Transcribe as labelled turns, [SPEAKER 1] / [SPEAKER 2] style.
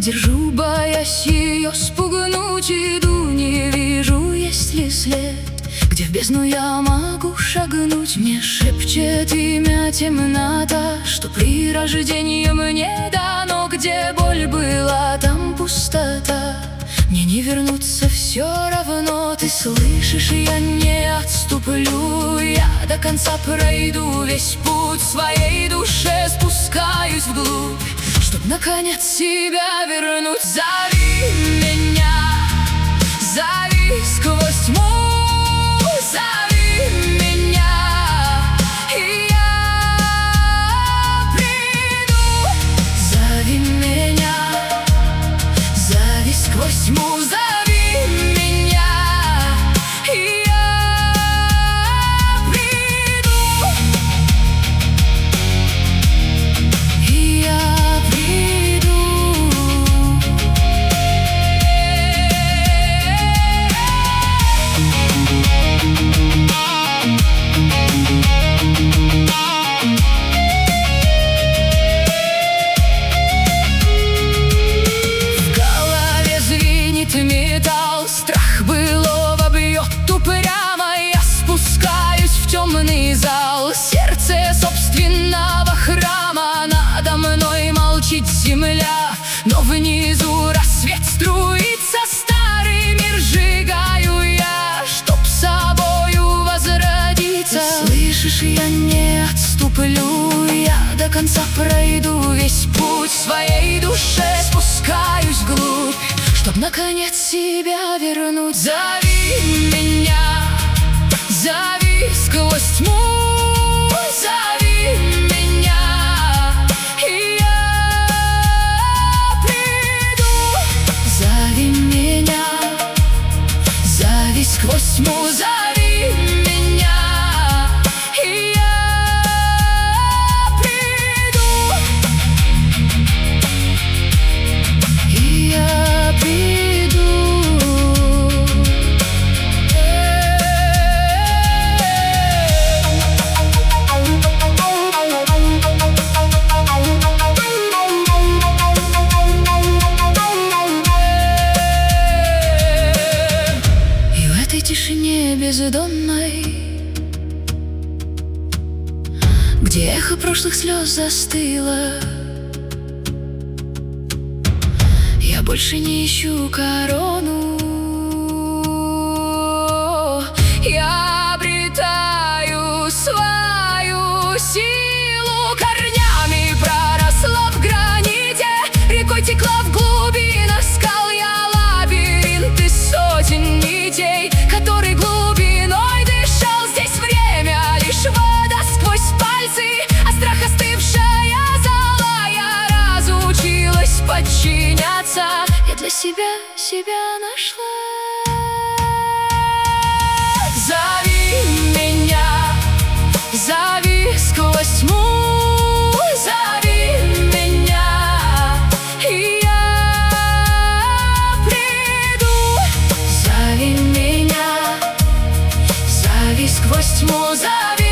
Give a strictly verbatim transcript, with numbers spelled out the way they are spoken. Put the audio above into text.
[SPEAKER 1] держу, боясь ее спугнуть. Иду, не вижу, есть ли след, где в бездну я могу шагнуть. Мне шепчет имя темнота, что при рождении мне дано. Где боль была, там пустота, мне не вернуться все равно. Ты слышишь, я не отступлю, я до конца пройду весь путь. В своей душе спускаюсь вглубь, чтоб наконец себя вернуть. Зови меня, зови сквозь тьму. Зови меня, и я приду. Зови меня, зови сквозь тьму. Зови меня, и я приду. И я приду. Металл, страх былого бьет упрямо. Я спускаюсь в темный зал, сердце собственного храма. Надо мной молчит земля, но внизу рассвет струится. Старый мир сжигаю я, чтоб собою возродиться. Ты слышишь, я не отступлю, я до конца пройду весь путь. В своей душе спускаюсь вглубь, чтоб наконец себя вернуть. Зови меня, зови сквозь тьму. Зови меня, и я приду. Зови меня, зови сквозь тьму. Зови меня, и я приду. И я приду. И в этой тишине бездонной, где эхо прошлых слез застыло, я больше не ищу корону. Я обретаю свою силу. Корнями проросла в граните, рекой текла в глубинах скал. Я лабиринт из сотен нитей, который глубиной дышал. Здесь время лишь вода сквозь пальцы, а страх остывшая зола. Я разучилась подчиняться, я для себя себя нашла. Зови меня, зови сквозь тьму. Зови меня, и я приду. Зови меня, зови сквозь тьму. Зови